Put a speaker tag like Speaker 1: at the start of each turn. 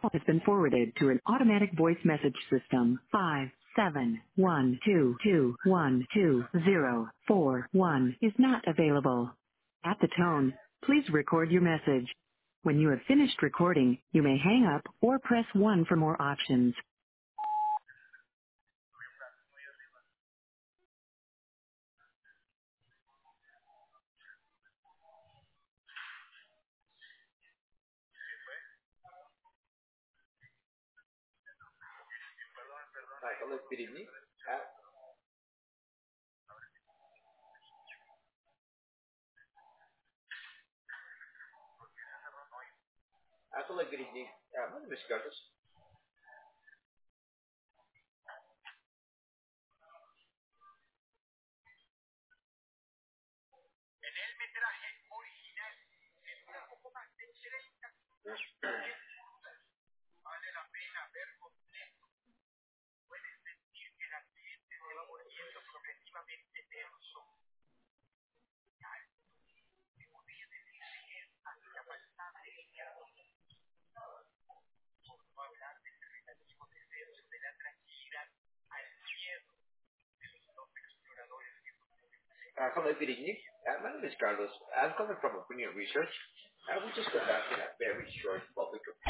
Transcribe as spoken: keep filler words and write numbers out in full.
Speaker 1: has been forwarded to an automatic voice message system. Five seven one two two one two zero four one is not available. At the tone, please record your message. When you have finished recording, you may hang up or press one for more options.
Speaker 2: Hi, hello, good evening. Uh, uh, hello, good evening. Uh, my name is Carlos. Uh, hello, good evening. Uh, my name is Carlos. I'm calling from Opinion Research. Uh, we just conducted a very short public